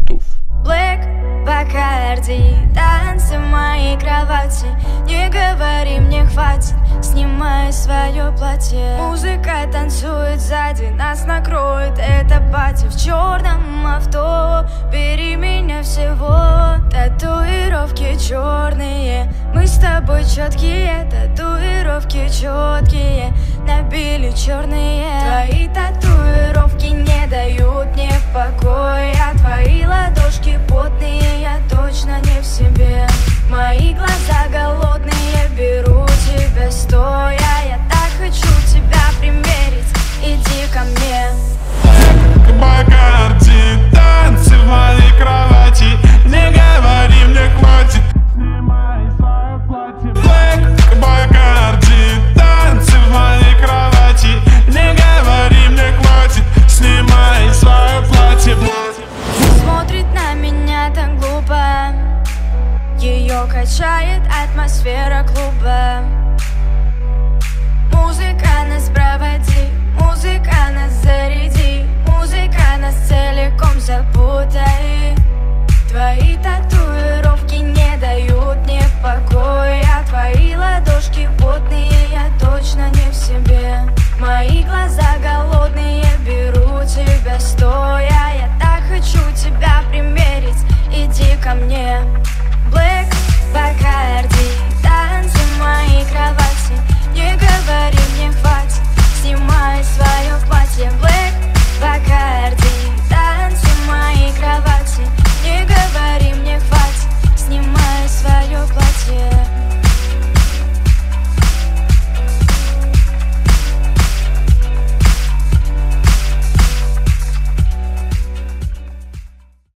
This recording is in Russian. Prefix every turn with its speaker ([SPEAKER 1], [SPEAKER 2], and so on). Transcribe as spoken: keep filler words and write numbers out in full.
[SPEAKER 1] Bluetooth.
[SPEAKER 2] Black Bacardi, танцы в моей кровати. Не говори, мне хватит, снимай свое платье. Музыка танцует сзади, нас накроет эта пати. В черном авто, бери меня всего. Татуировки черные, мы с тобой четкие. Татуировки четкие, набили черные. Твои татуировки не дают мне покоя. Твои ладошки потные, я точно не в себе. Мои глаза голодные, беру тебя стоя. Я так хочу тебя примерить, иди ко мне.
[SPEAKER 3] Бакарди, танцы в моей кровати. Не говори, мне хватит, снимай свое платье. Black Бакарди, танцы в моей кровати. Не говори, мне хватит, снимай свое платье.
[SPEAKER 2] Смотрит на меня так глупо, ее качает атмосфера клуба.